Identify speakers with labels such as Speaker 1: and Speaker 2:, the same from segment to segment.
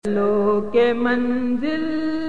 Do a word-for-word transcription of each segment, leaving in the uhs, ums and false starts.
Speaker 1: چلو کہ منزل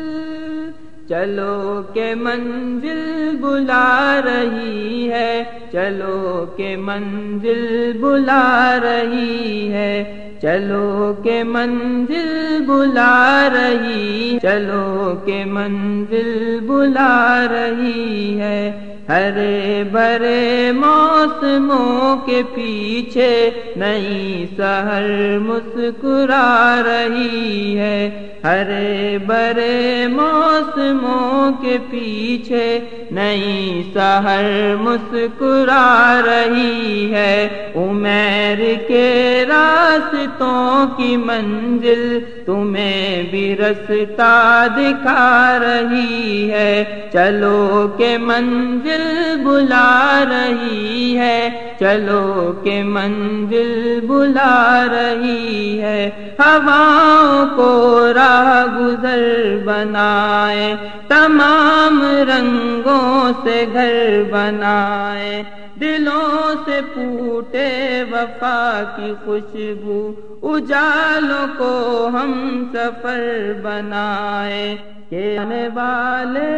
Speaker 1: چلو کہ منزل بلا رہی ہے، چلو کہ منزل بلا رہی ہے، چلو کہ منزل بلا رہی، چلو کہ منزل بلا رہی ہے۔ ہرے بھرے موسموں کے پیچھے نئی سحر مسکرا رہی ہے، ہرے بھرے موسموں کے پیچھے نئی سحر مسکرا رہی ہے۔ عمیر کے راستوں کی منزل تمہیں بھی رستہ دکھا رہی ہے، چلو کہ منزل بلا رہی ہے، چلو کہ منزل بلا رہی ہے۔ ہواؤں کو راہ گزر بنائے، تمام رنگوں سے گھر بنائے، دلوں سے پھوٹے وفا کی خوشبو، اجالوں کو ہم سفر بنائے، کہ آنے والے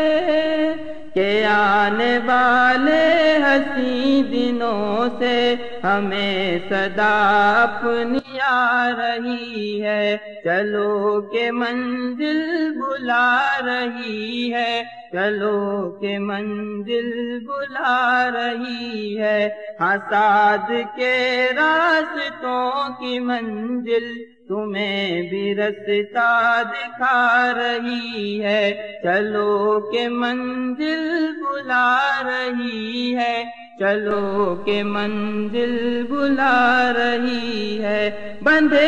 Speaker 1: کہ آنے والے ہنسی دنوں سے ہمیں صدا اپنی آ رہی ہے، چلو کہ منزل بلا رہی ہے، چلو کہ منزل بلا رہی ہے۔ حساد کے راستوں کی منزل تمہیں بھی رستہ دکھا رہی ہے، چلو کہ منزل بلا رہی ہے، چلو کہ منزل بلا رہی ہے۔ بندھے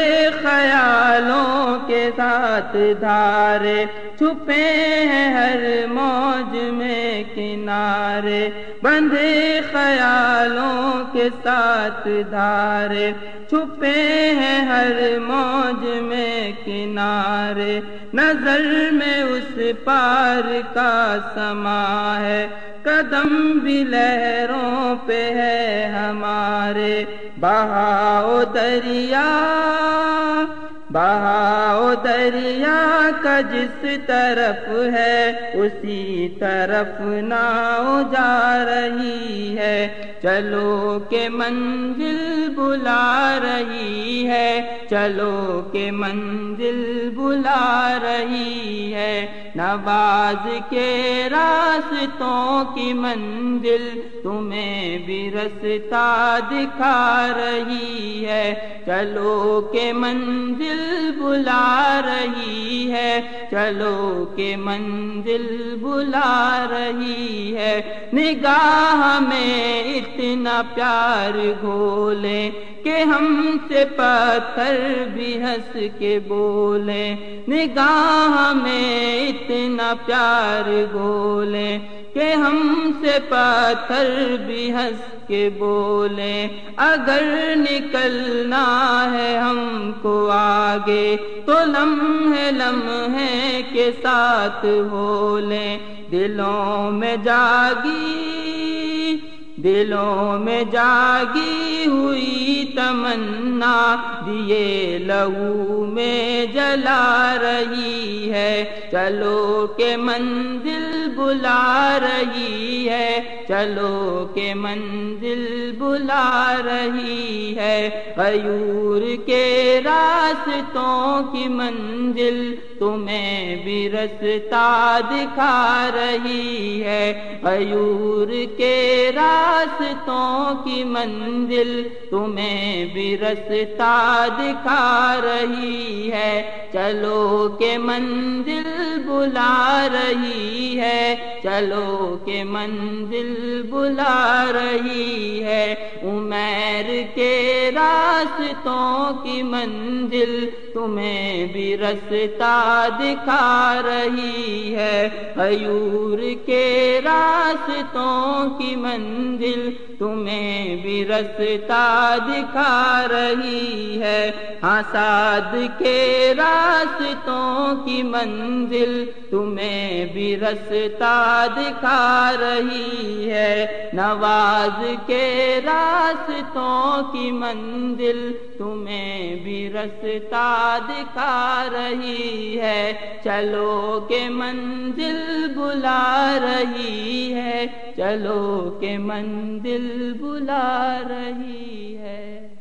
Speaker 1: خیالوں کے ساتھ دھارے چھپے ہیں ہر موج میں کنارے، بندھے خیالوں کے ساتھ دھارے چھپے ہیں ہر موج میں کنارے، نظر میں اس پار کا سما ہے، قدم بھی لہروں پہ ہے ہمارے، بہاؤ دریا بہاؤ دریا کا جس طرف ہے اسی طرف ناؤ جا رہی ہے، چلو کہ منزل بلا رہی ہے، چلو کہ منزل بلا رہی ہے۔ نواز کے راستوں کی منزل تمہیں بھی رستہ دکھا رہی ہے، چلو کہ منزل بلا رہی ہے، چلو کہ منزل بلا رہی ہے۔ نگاہ میں اتنا پیار گھولے کہ ہم سے پتھر بھی ہنس کے بولے، نگاہ میں اتنا پیار گھولے کہ ہم سے پتھر بھی ہنس کے بولے، اگر نکلنا ہے ہم کو آگے تو لمحے لمحے کے ساتھ ہو لیں، دلوں میں جاگی دلوں میں جاگی ہوئی تمنا دیے لہو میں جلا رہی ہے، چلو کہ منزل بلا رہی ہے، چلو کہ منزل بلا رہی ہے۔ غیور کے راستوں کی منزل تمہیں بھی رستہ دکھا رہی ہے، غیور کے راستوں کی منزل تمہیں بھی رستہ دکھا رہی ہے، چلو کہ منزل بلا رہی ہے، چلو کہ منزل بلا رہی ہے۔ عمیر کے راستوں کی منزل تمہیں بھی رستہ دکھا رہی ہے، غیور کے راستوں کی منزل تمہیں بھی رستہ دکھا رہی ہے۔ حساد کے راستوں کی منزل تمہیں بھی رستہ دکھا رہی ہے، نواز کے راستوں کی منزل تمہیں بھی رستہ دکھا رہی ہے، چلو کہ منزل بلا رہی ہے، چلو کہ منزل بلا رہی ہے۔